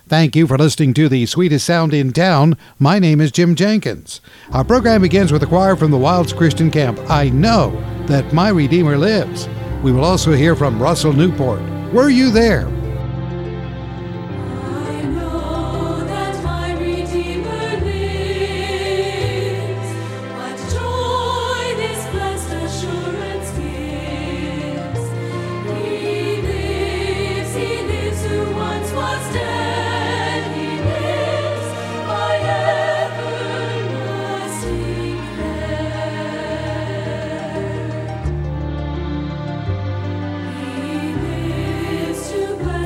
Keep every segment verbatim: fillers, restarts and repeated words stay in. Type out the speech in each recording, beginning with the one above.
Thank you for listening to the sweetest sound in town. My name is Jim Jenkins. Our program begins with a choir from the Wilds Christian Camp, I Know That My Redeemer Lives. We will also hear from Russell Newport. Were you there? To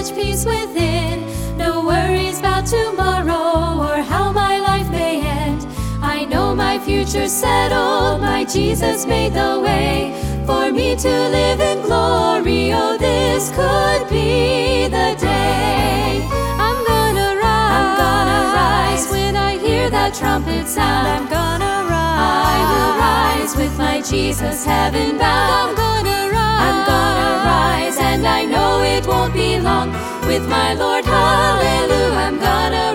such peace within. No worries about tomorrow or how my life may end. I know my future's settled, my Jesus made the way for me to live in glory. Oh, this could be the day. I'm gonna rise, I'm gonna rise when I hear that trumpet sound. I'm gonna rise, I will rise with my Jesus heaven bound. I'm gonna rise, I'm gonna rise, and I know it won't be long. With my Lord, hallelujah, I'm gonna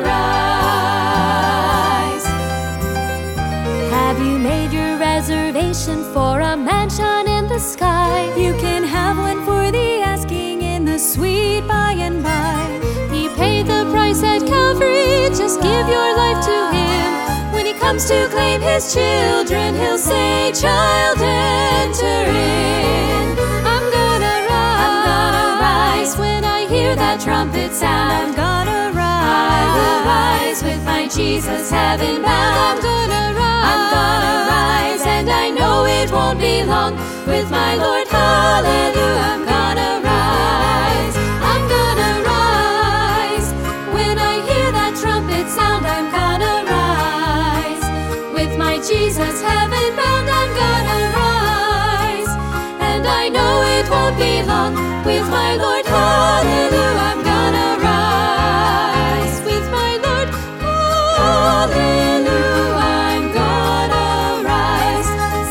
rise. Have you made your reservation for a mansion in the sky? You can have one for the asking in the sweet by and by. He paid the price at Calvary, just give your life to Him. When He comes to claim His children, He'll say, child, enter in. I'm gonna rise, I'm gonna rise when I hear that trumpet sound. I'm gonna rise, I will rise with my Jesus heaven bound. I'm gonna rise, I'm gonna rise, and I know it won't be long. With my Lord, hallelujah, I'm gonna rise. I'm gonna rise when I hear that trumpet sound. I'm gonna rise with my Jesus heaven bound. I'm gonna rise, and I know it won't be long. With my Lord, hallelujah, I'm gonna rise. With my Lord, hallelujah, I'm gonna rise.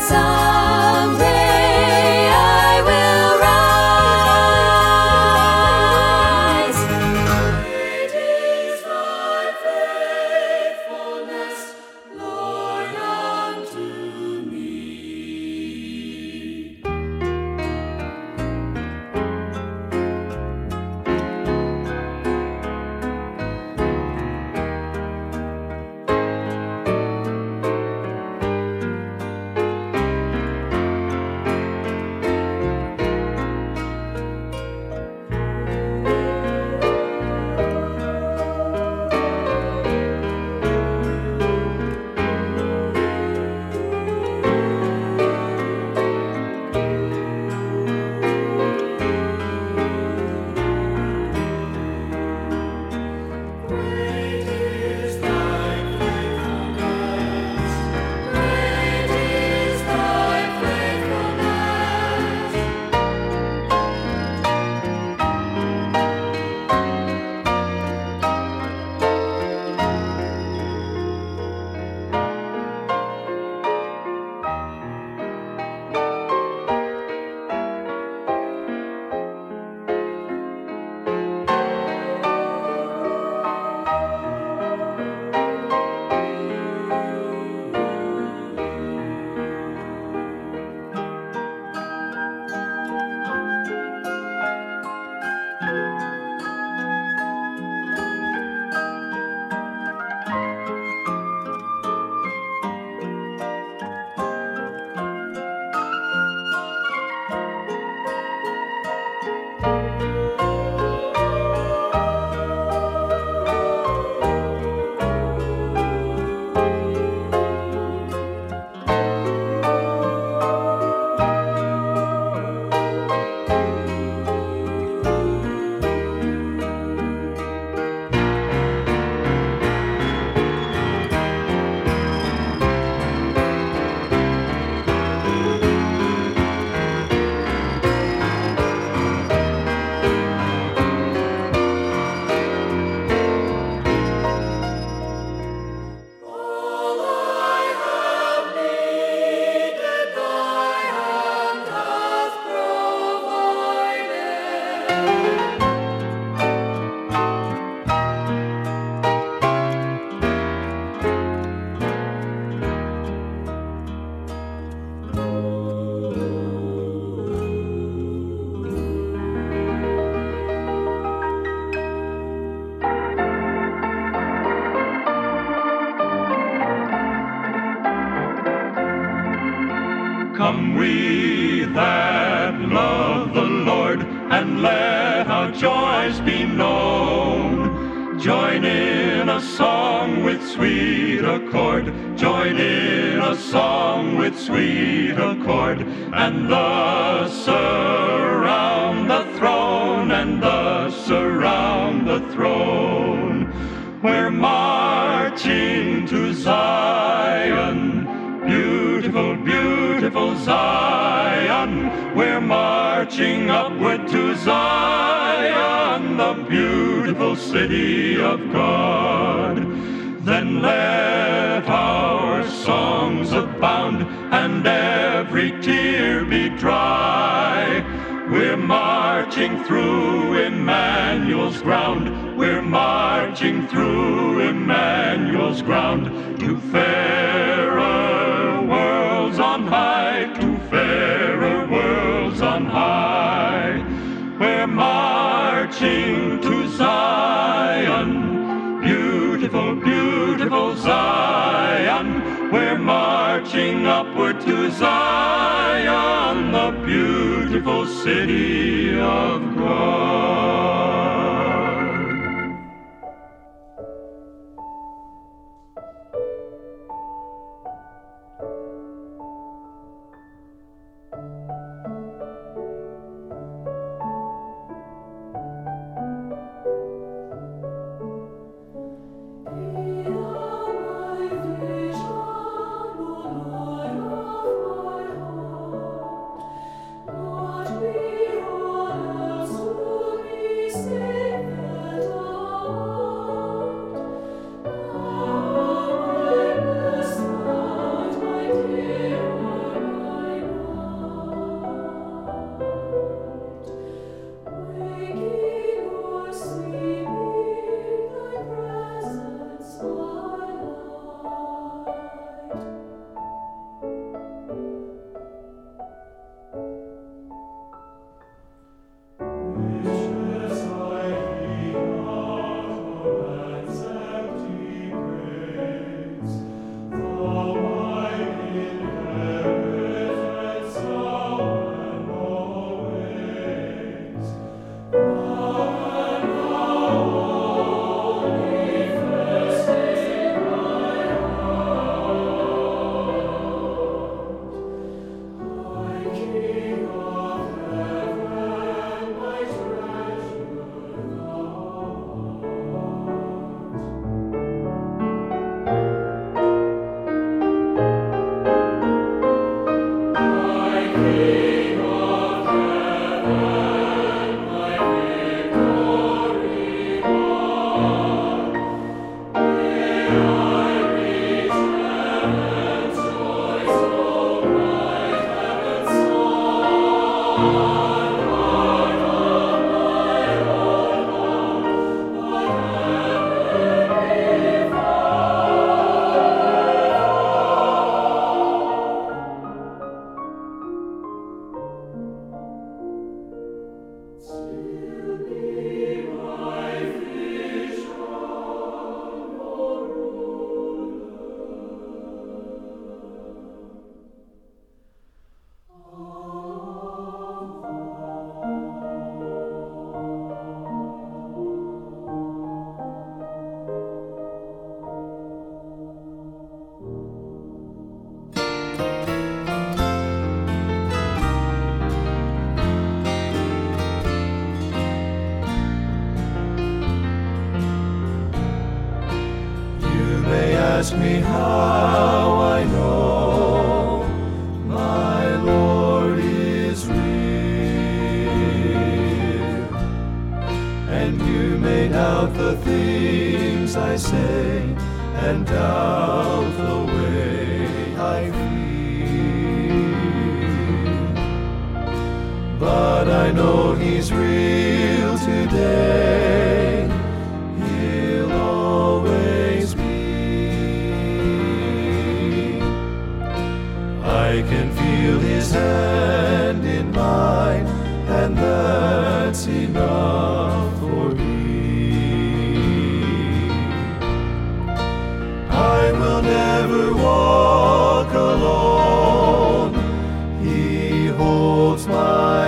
Someday I will rise. Great is thy faithfulness, Lord, unto me. Great is thy faithfulness. Great is thy faithfulness. All I have needed, thy hand hath Come we that love the Lord, and let our joys be known. Join in a song with sweet accord, join in a song with sweet accord, and thus surround the throne, and thus surround the throne. We're marching to Zion, beautiful, beautiful Zion. We're marching upward to Zion, the beautiful city of God. Then let our songs abound and every tear be dry. We're marching through Emmanuel's ground. We're marching through Emmanuel's ground to fairer worlds on high, to fairer worlds on high. We're marching to Zion, beautiful, beautiful Zion. We're marching upward to Zion, the beautiful city of God. Ask me how I know my Lord is real, and you may doubt the things I say and doubt the way I feel, but I know He's real today. He'll always be. I can feel His hand in mine, and that's enough for me. I will never walk alone. He holds my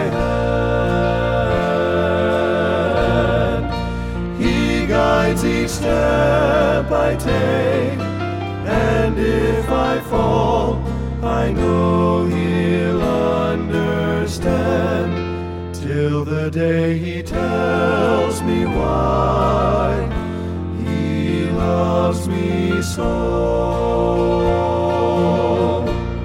hand. He guides each step I take, and if I fall, I know He'll understand till the the day he tells me why he loves me so.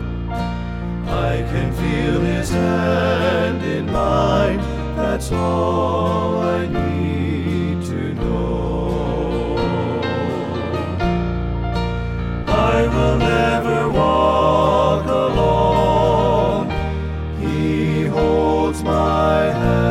I can feel his hand in mine, that's all I need to know. I will never walk alone, he holds my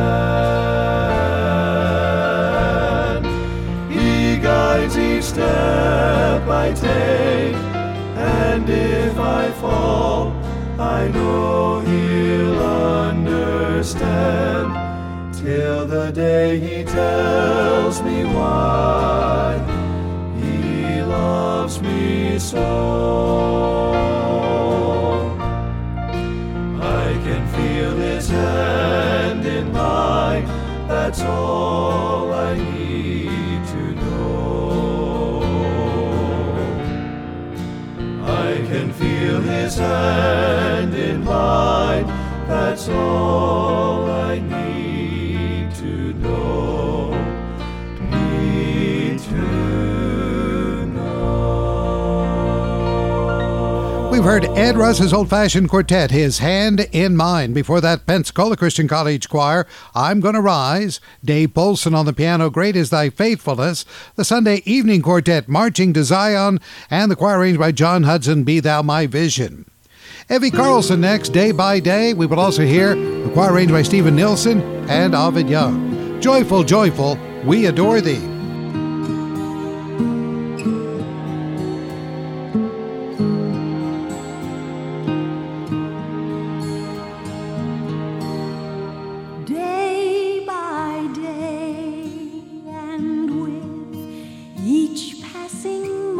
hand. He guides each step I take, and if I fall, I know he'll understand, till the day he tells me why he loves me so. I can feel his hand in mine, that's all I need to know. I can feel his hand in mine, that's all I need to know, need to know. We've heard Ed Russ's Old-Fashioned Quartet, his Hand in Mine. Before that, Pensacola Christian College Choir, I'm Gonna Rise. Dave Polson on the piano, Great Is Thy Faithfulness. The Sunday Evening Quartet, Marching to Zion. And the choir arranged by John Hudson, Be Thou My Vision. Evie Carlson next, Day by Day. We will also hear the choir arranged by Stephen Nilsson and Ovid Young. Joyful, joyful, we adore thee. Day by day, and with each passing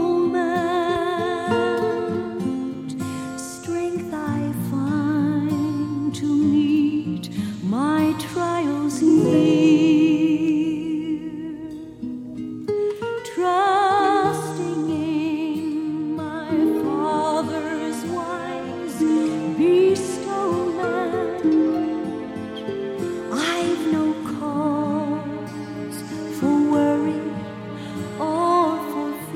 moment, strength I find to meet my trials near, trusting in my Father's wise bestowment. I've no cause for worry or for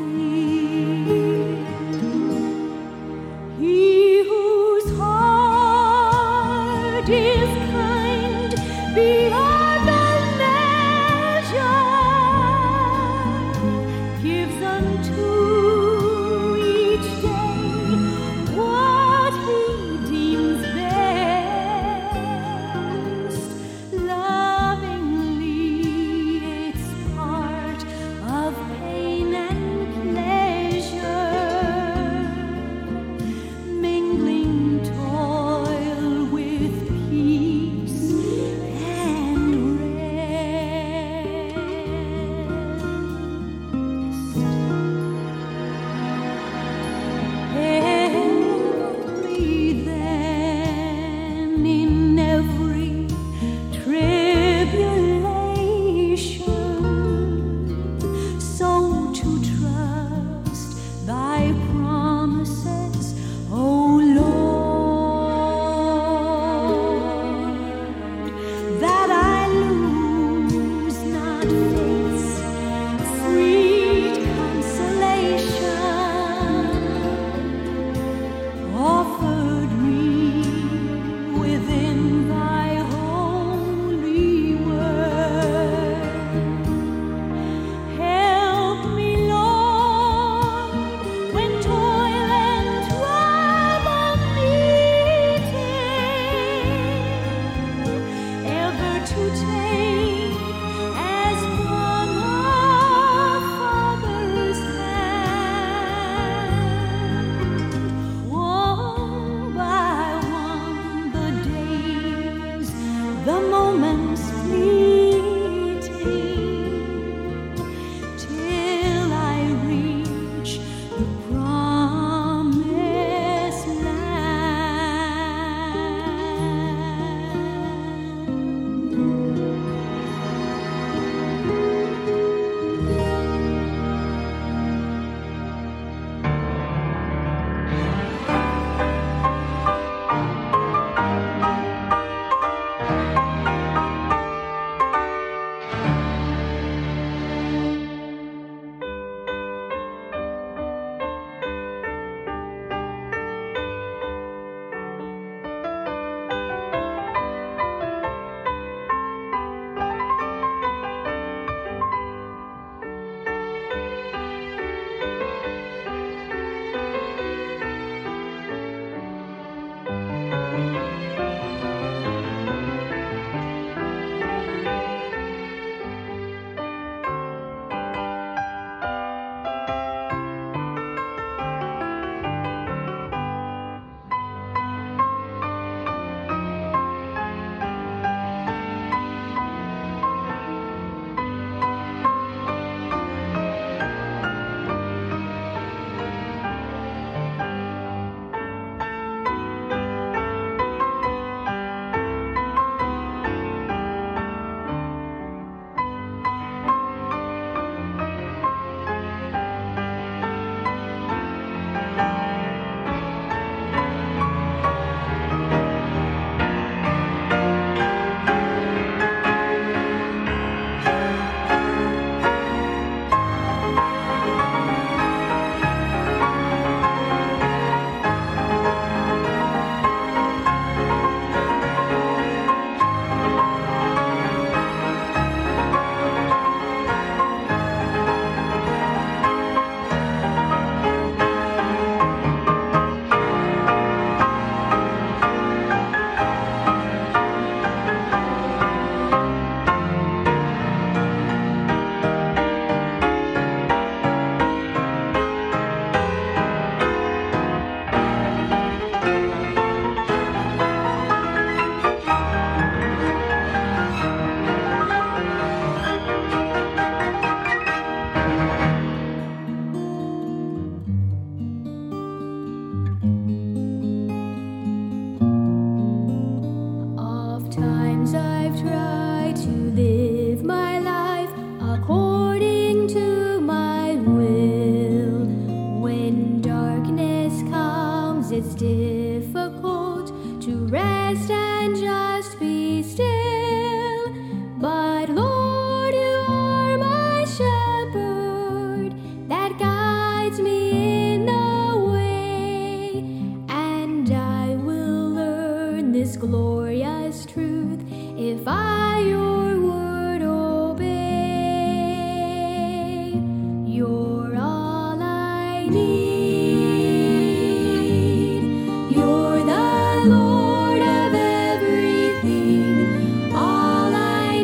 need. You're the Lord of everything, all I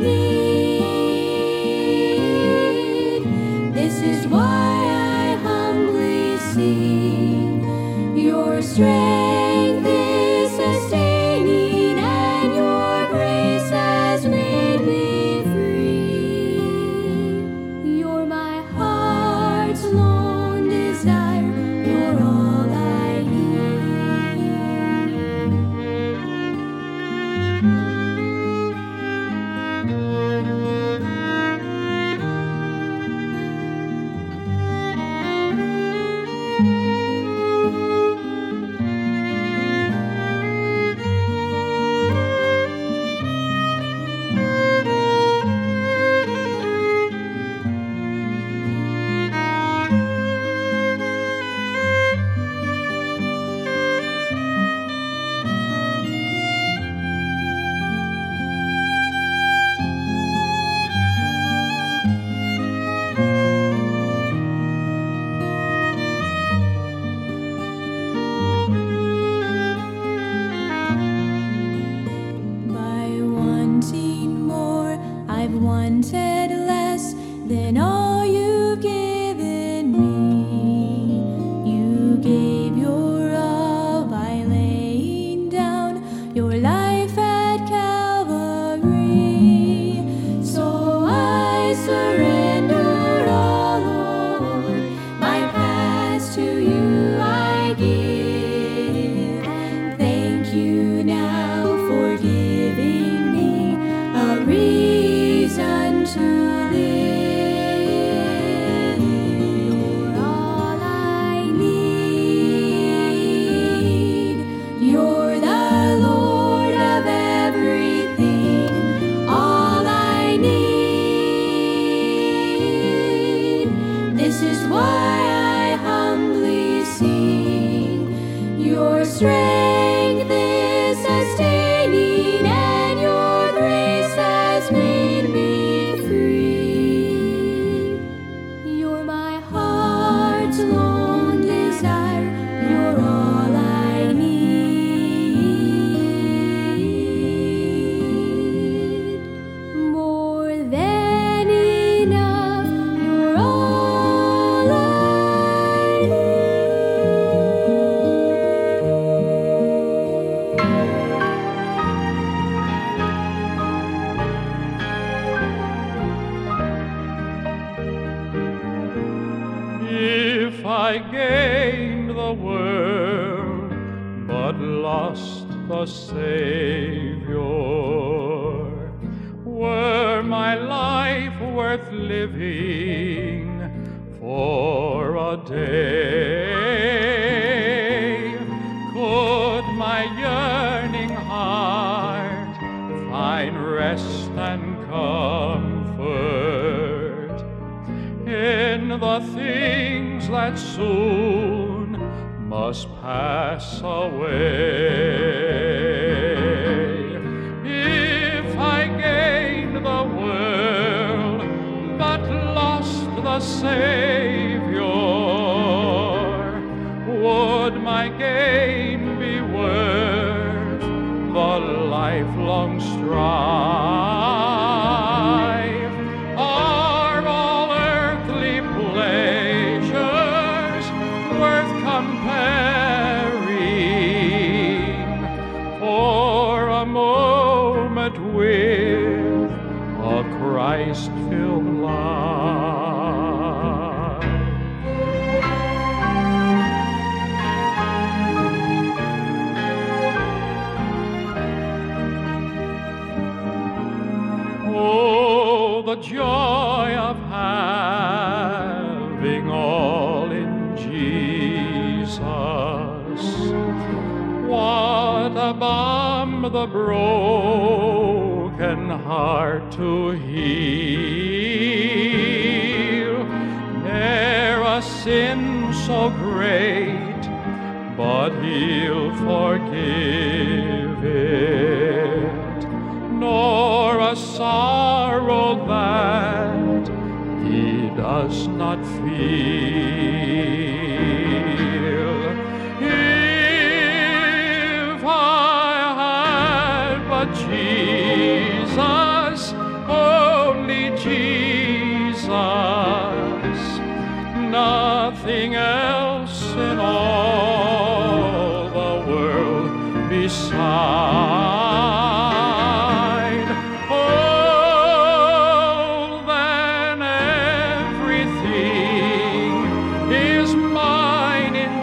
need. This is why I humbly sing. Your strength is sustaining, and your grace has made me free. You're my heart's lone desire. You're all I need. By wanting more, I've wanted less than all you've given me. You gave your all by laying down your life at Calvary. So I surrender all, Lord. My past to you I give. Thank you now for giving me a reason to live. You're all I need. You're the Lord of everything, all I need. This is why I humbly sing. Your strength is sustaining, and your grace has made me free. You're my heart's lone desire. You're all I need. More than enough. You're all I If I gained the world but lost the Savior, were my life worth living for a day? Could my yearning heart find rest and comfort in the things that soon must pass away? If I gained the world but lost the Savior, would my gain be worth the lifelong strife? Are all earthly pleasures worth comparing for a moment with a Christ-filled life? Oh, the joy of having all in Jesus. What a balm the broken heart to heal. Ne'er a sin so great, but He'll forgive it, nor a sorrow that He does not feel. nothing else in all the world beside. Oh, then everything is mine in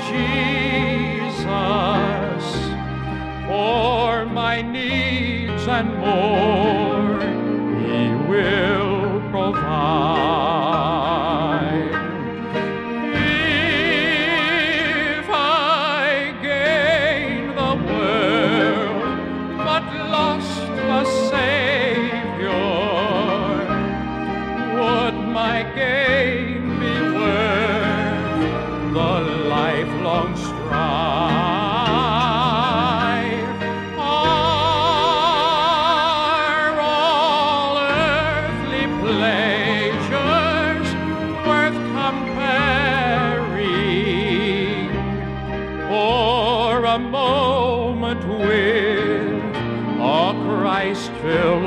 Jesus, for my needs and more He will provide. If I gain the world but lost the Savior, would my gain be worth the lifelong strife? Are all earthly pleasures worth comparing for a moment with a Christ-filled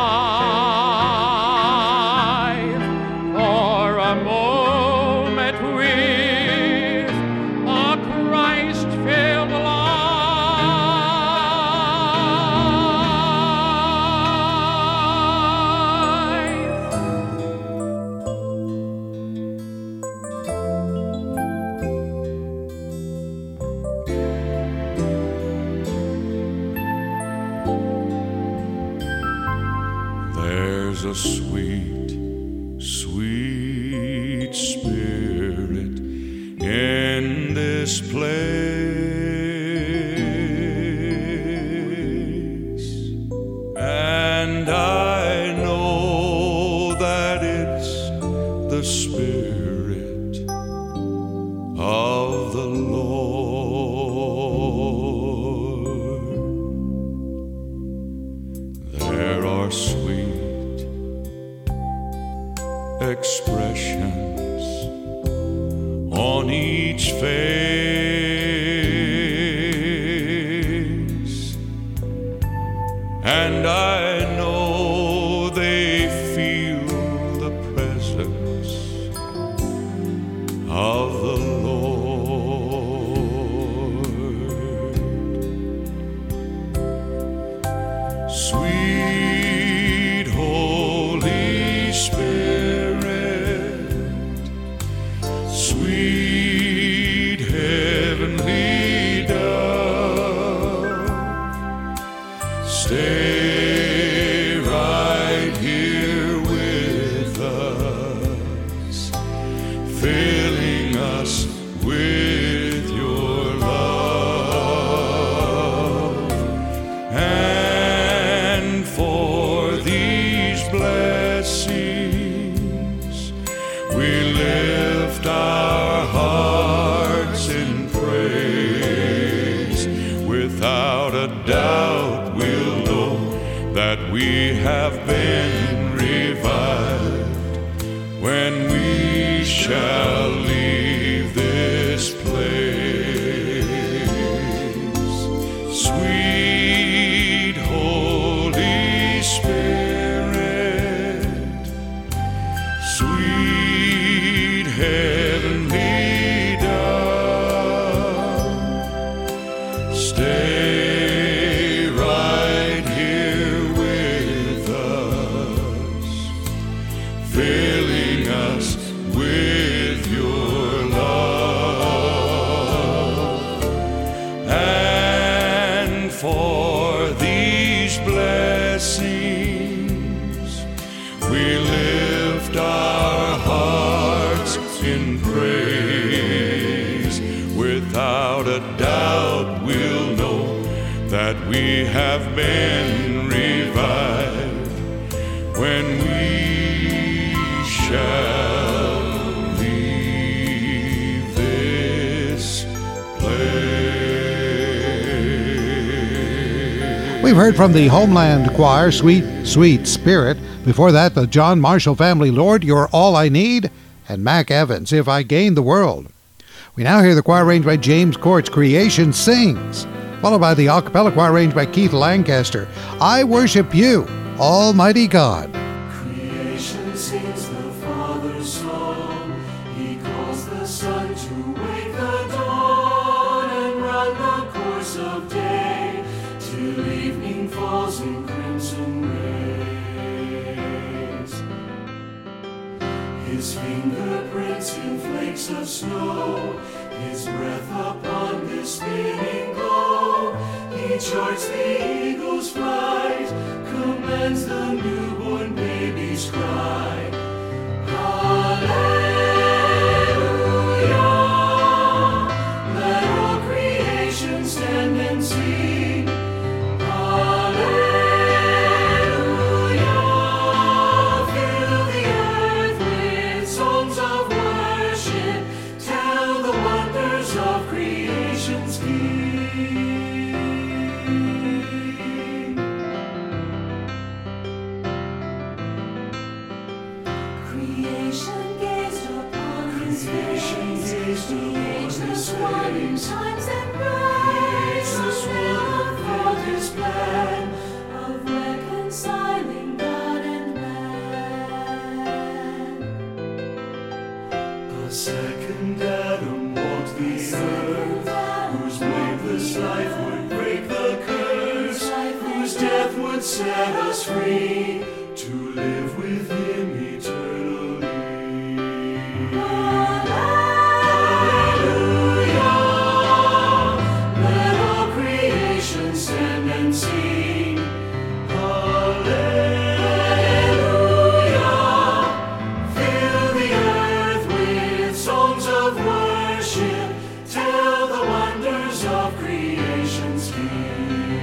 life? For a moment with a Christ-filled life. There's a sweet, sweet spirit in this place, and I know that it's the Spirit of the Lord. There are sweet expressions on each face, and I know they feel the presence of the Lord. Sweet Holy Spirit, sweet heavenly dove, stay right here with us, filling us with your love. And for these blessings we lift our hearts in praise. Without a doubt we'll know that we have been revived when we shall leave this place. Sweet Holy Spirit, sweet heavenly dove, stay right here with us, filling us with your love. And for these blessings we lift our hearts in praise. Without a doubt we'll know that we have been revived when we shall leave this place. We've heard from the Homeland Choir, Sweet, Sweet Spirit. Before that, the John Marshall Family, Lord, You're All I Need, and Mac Evans, If I Gain the World. We now hear the choir arranged by James Courts, Creation Sings, followed by the a cappella choir arranged by Keith Lancaster, I Worship You, Almighty God. Creation sings the Father's song. He calls the Son in crimson rays. His fingerprints in flakes of snow, His breath upon this spinning glow. He charts the eagle's flight, commands the newborn baby's cry. Hallelujah! Let all creation stand and sing. Hallelujah! Fill the earth with songs of worship. Tell the wonders of creation's King. Creation gazed upon His face, the ageless one, times and grace, fulfilled for His plan of reconciling God and man. The second Adam walked the earth, whose blameless life would break the curse, whose death would set us free to live with Him eternally. Hallelujah! Let all creation stand and sing. Hallelujah! Fill the earth with songs of worship. Tell the wonders of creation's King.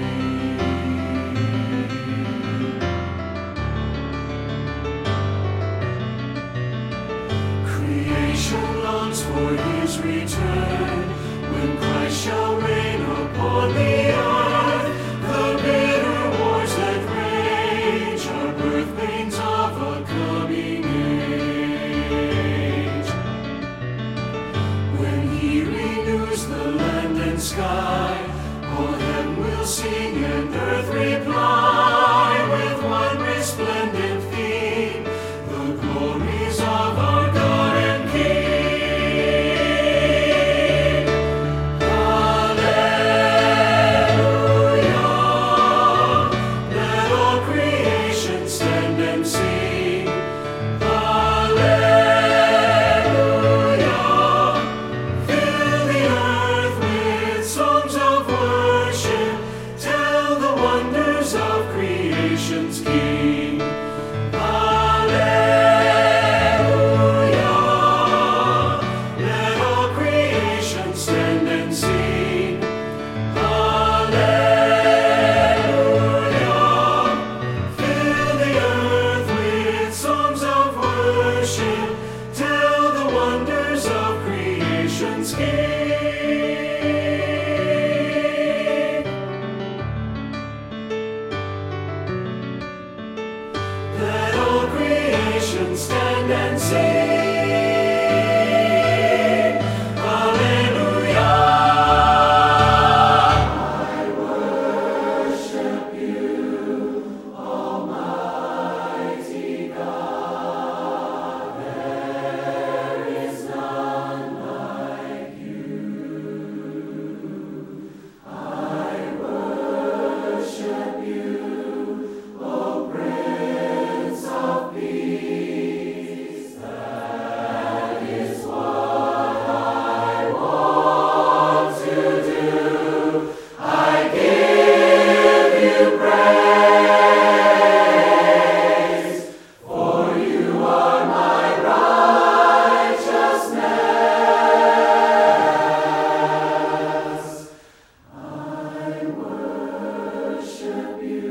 Creation longs for His return, when Christ shall reign upon the earth. The bitter wars that rage are birth pains of a coming age. When He renews the land and sky, all heaven will sing and earth reply with one resplendent theme, the glories of our God and King. Hallelujah! Let all creation stand and sing. Hallelujah! Fill the earth with songs of worship. Tell the wonders of creation's King. Hallelujah! Let all creation stand and sing. Hallelujah! Fill the earth with songs of worship. Tell the wonders of creation's King. Let all creation stand and sing. Hallelujah! I worship you, Almighty God. There is none like you. I worship you, O Prince of Peace. That is what I want to do. I give you praise, for you are my righteousness. I worship you,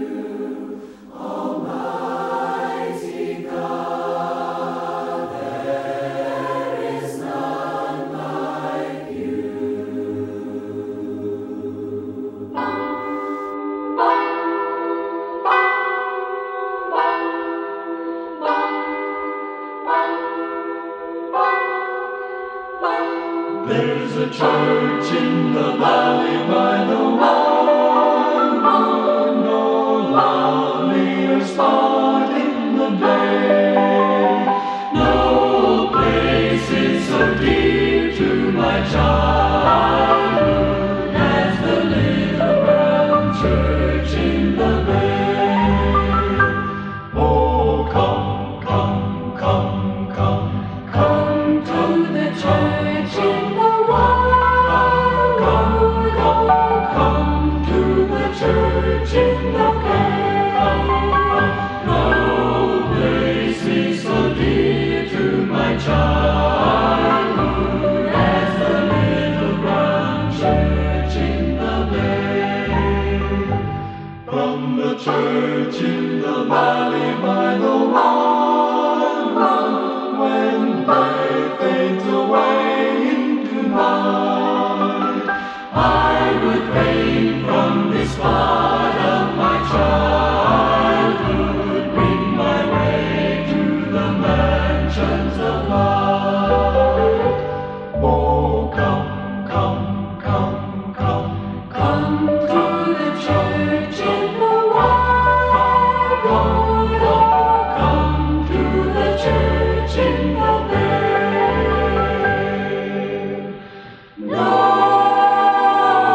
Almighty God. There is none like you. There's a church in the valley by the water, no lovelier spot in the day. No place is so dear to my childhood as the little brown church in the bay. childhood as the little brown church in the bay. From the church in the valley by the water, when day fades away into night, I would fain from this part of my childhood wing my way to the mansions of light. Oh, come, come, come, come, come to the church in the wild road. Come to the church in the bay. No.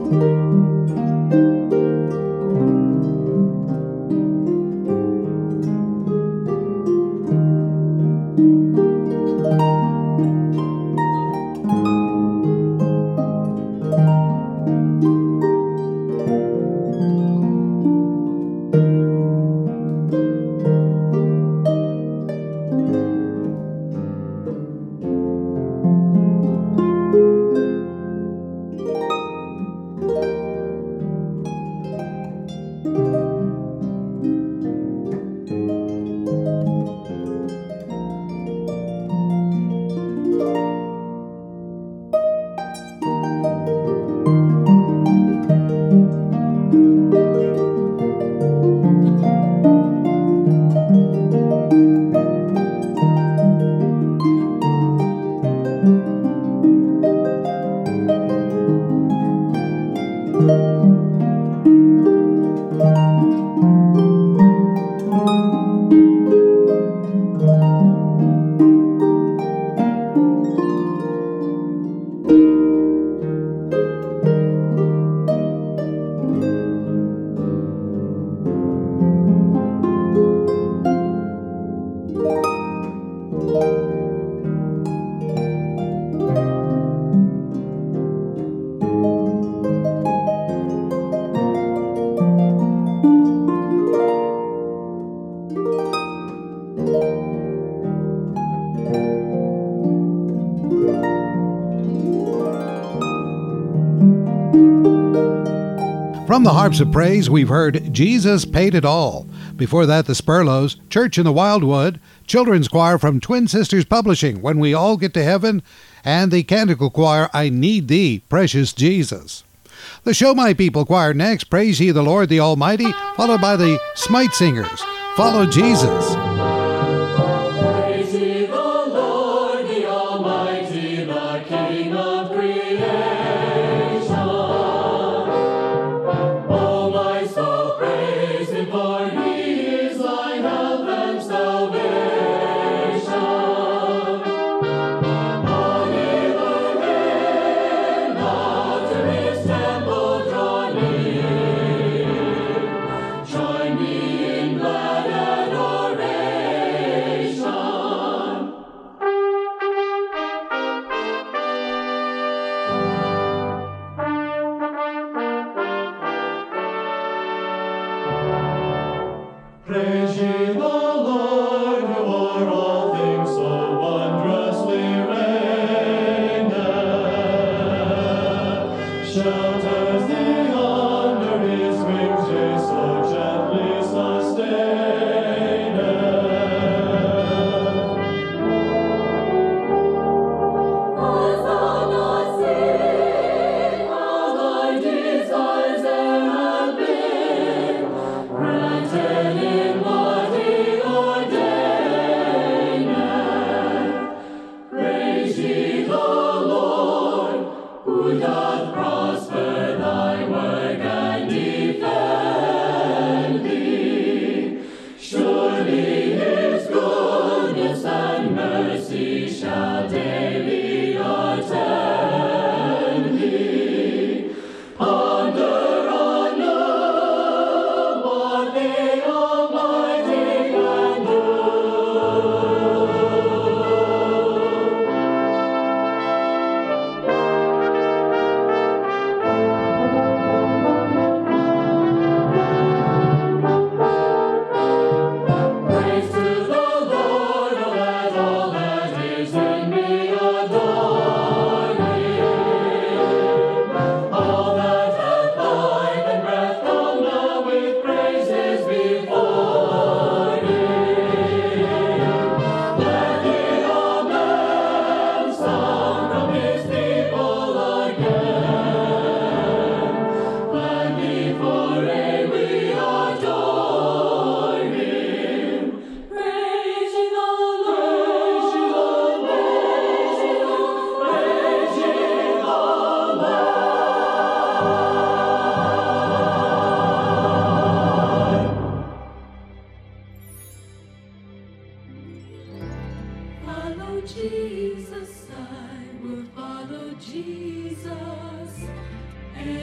From the Harps of Praise, we've heard Jesus Paid It All. Before that, the Spurlows, Church in the Wildwood, Children's Choir from Twin Sisters Publishing, When We All Get to Heaven, and the Canticle Choir, I Need Thee, Precious Jesus. The Show My People Choir next, Praise Ye the Lord the Almighty, followed by the Smite Singers, Follow Jesus.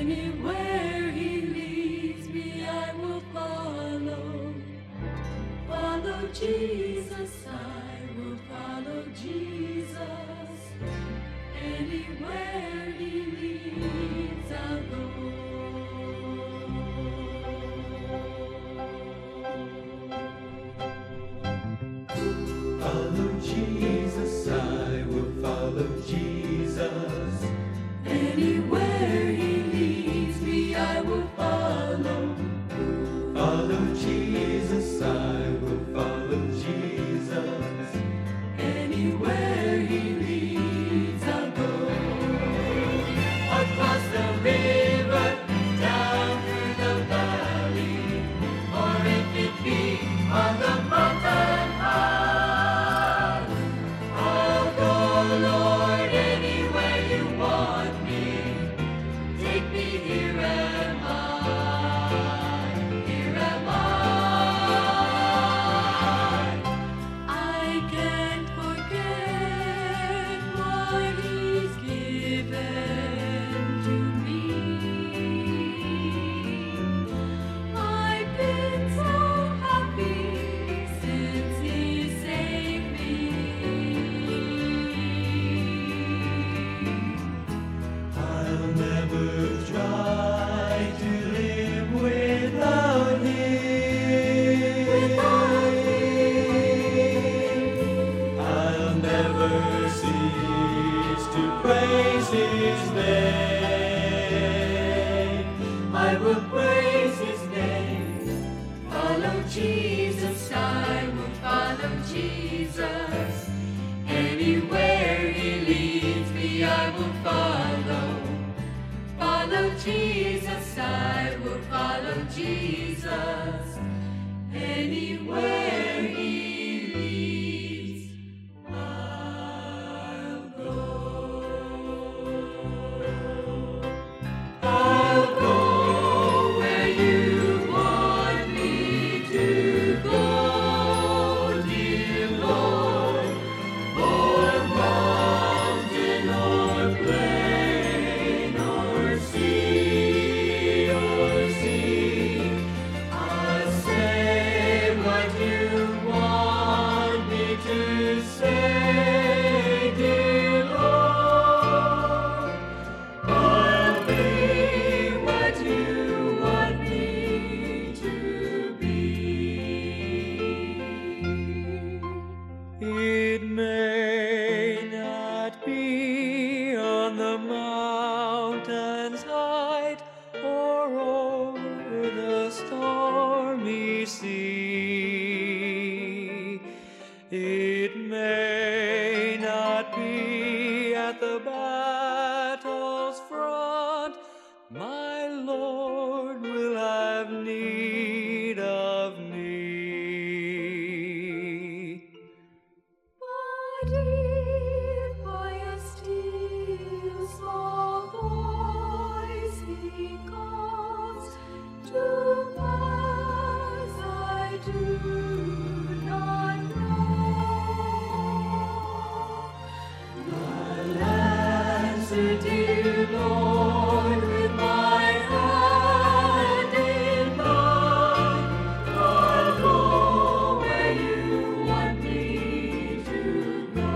Anywhere he leads me, I will follow. Follow Jesus, I will follow Jesus. Anywhere he leads, I'll go. Follow Jesus, I will follow Jesus. Anywhere he leads me, I will follow. Follow Jesus, I will follow Jesus. Anywhere he leads, I'll go. Across the river, down through the valley, or if it be on the mountain high, I'll go, Lord, anywhere you want me. Take me, here am I, here am I. I can't forget what he's given to me. I've been so happy since he saved me. I'll never try to live without him. I'll never cease to praise his name. I will praise his name. Follow Jesus, I will follow Jesus. Anywhere he leads me, I will follow. Follow Jesus, I will follow Jesus. Anywhere he leads, I'll go. I'll go where you want me to go, dear Lord. O'er mountain or plain or sea or sea, I'll say what you want me to say, dear Lord. I'll be what you want me to be. It may not be on the mountain's height or over the stormy sea. It may not be at the battle's front. My Lord will have need of me. But if by a still small voice he calls to paths I do not know, I'll answer, dear Lord, with my hand in mine. I'll go where you want me to go.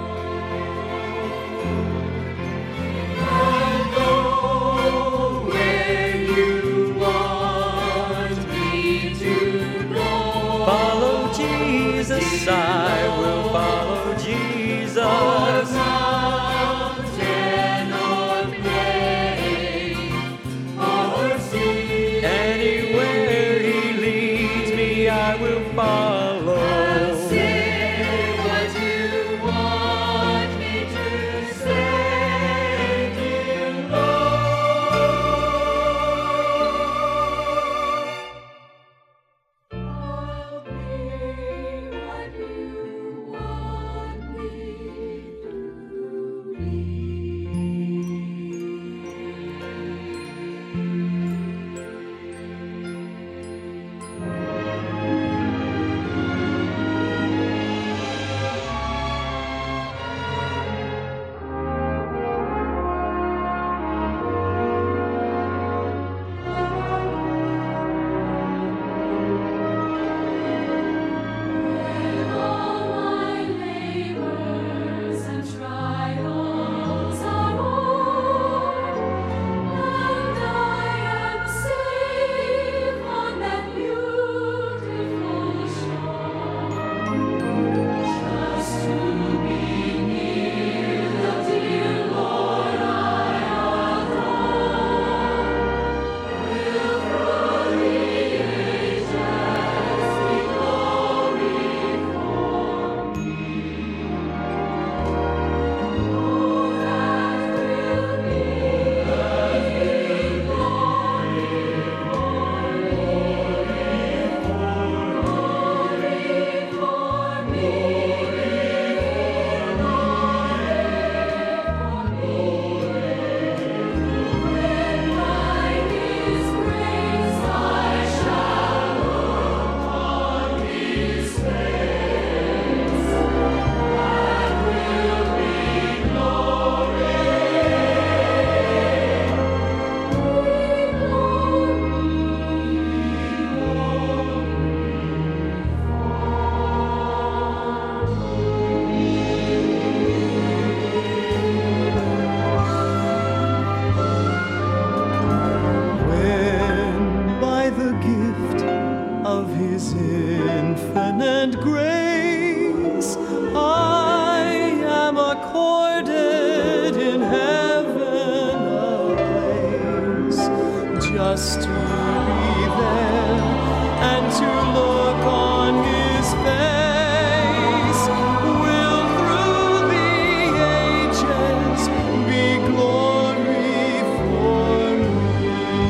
I'll go where you want me to go. Follow Jesus, I will follow Jesus. Mountain or plain just to be there and to look on his face will through the ages be glory for me.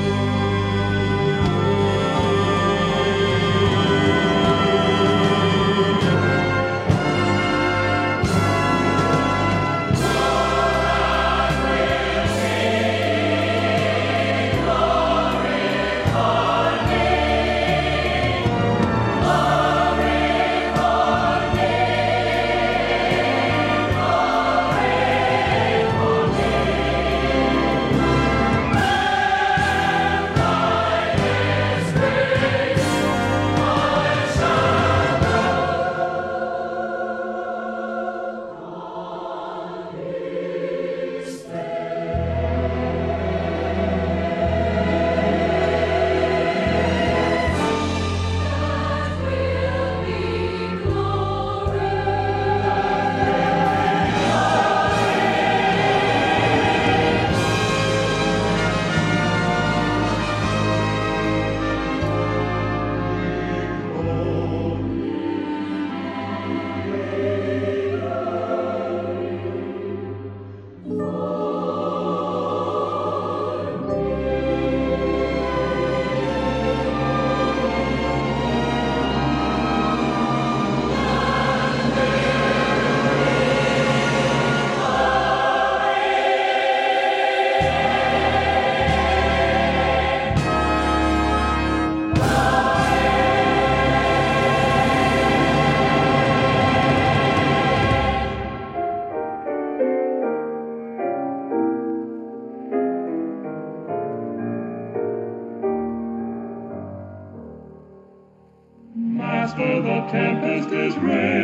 Master, the tempest is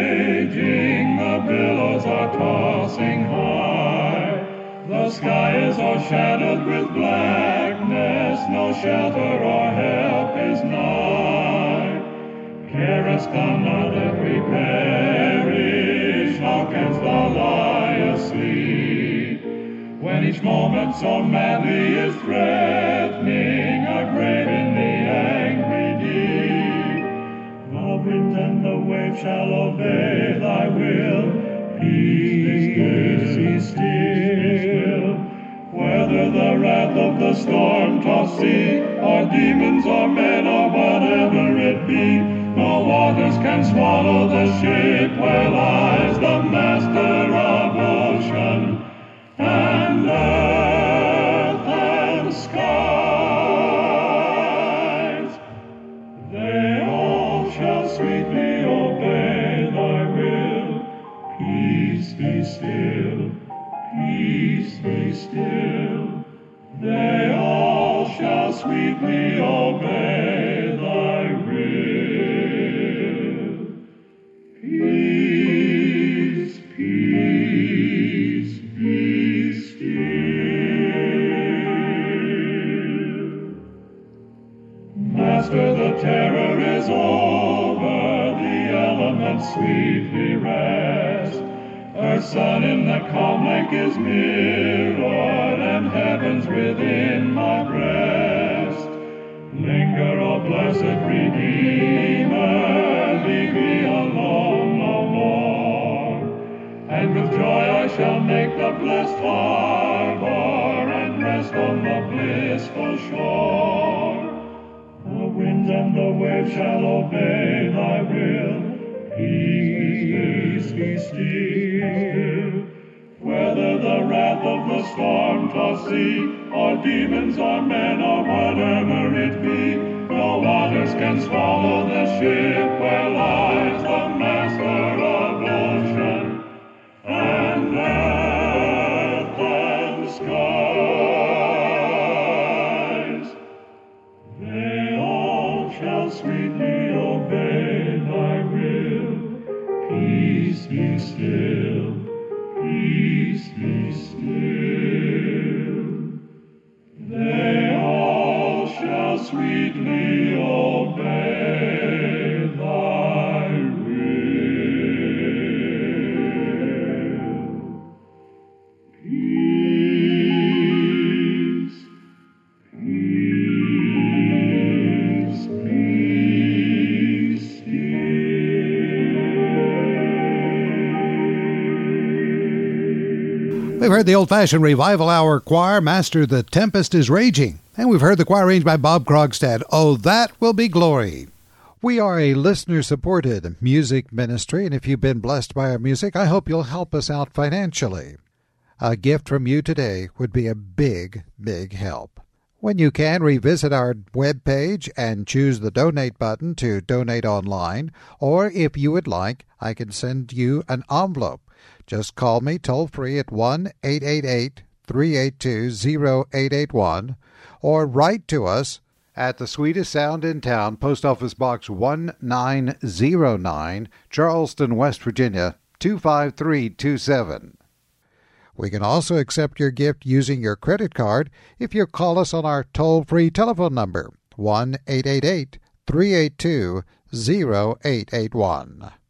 raging, the billows are tossing high. The sky is o'ershadowed with blackness, no shelter or help is nigh. Carest thou not that we perish? How canst thou lie asleep, when each moment so madly is threatening a grave in the angry deep? The wind and the wave shall obey thy will. Peace, peace, be still. Whether the wrath of the storm-tossed sea, or demons, or men, or whatever it be, no waters can swallow the ship where lies the master of ocean and earth and skies. They all shall sweetly obey thy will. Peace, be still, peace, be still. They all shall sweetly obey thy will. Peace, peace, be still. Master, the terror is over, the elements sweetly rest. Earth's sun in the calm lake is mirrored, and heaven's within my breast. Linger, O blessed Redeemer, leave me alone no more, and with joy I shall make the blessed harbor, and rest on the blissful shore. The wind and the wave shall obey thy will. Peace, be still. Whether the wrath of the storm-tossed sea, or demons, or men, or whatever it be, no waters can swallow the ship where lies the master of ocean and earth and skies. They all shall sweetly obey thy will. Peace, be still, peace, be still. They all shall sweetly obey thy will. Peace, peace. heard the old-fashioned Revival Hour Choir master The Tempest is Raging. And we've heard the choir arranged by Bob Krogstad, Oh, That Will Be Glory. We are a listener-supported music ministry, and if you've been blessed by our music, I hope you'll help us out financially. A gift from you today would be a big, big help. When you can, revisit our webpage and choose the donate button to donate online, or if you would like, I can send you an envelope. Just call me toll-free at one eight eight eight, three eight two, zero eight eight one, or write to us at the Sweetest Sound in Town, Post Office Box one nine zero nine, Charleston, West Virginia, two five three two seven. We can also accept your gift using your credit card if you call us on our toll-free telephone number, one eight eight eight, three eight two, zero eight eight one.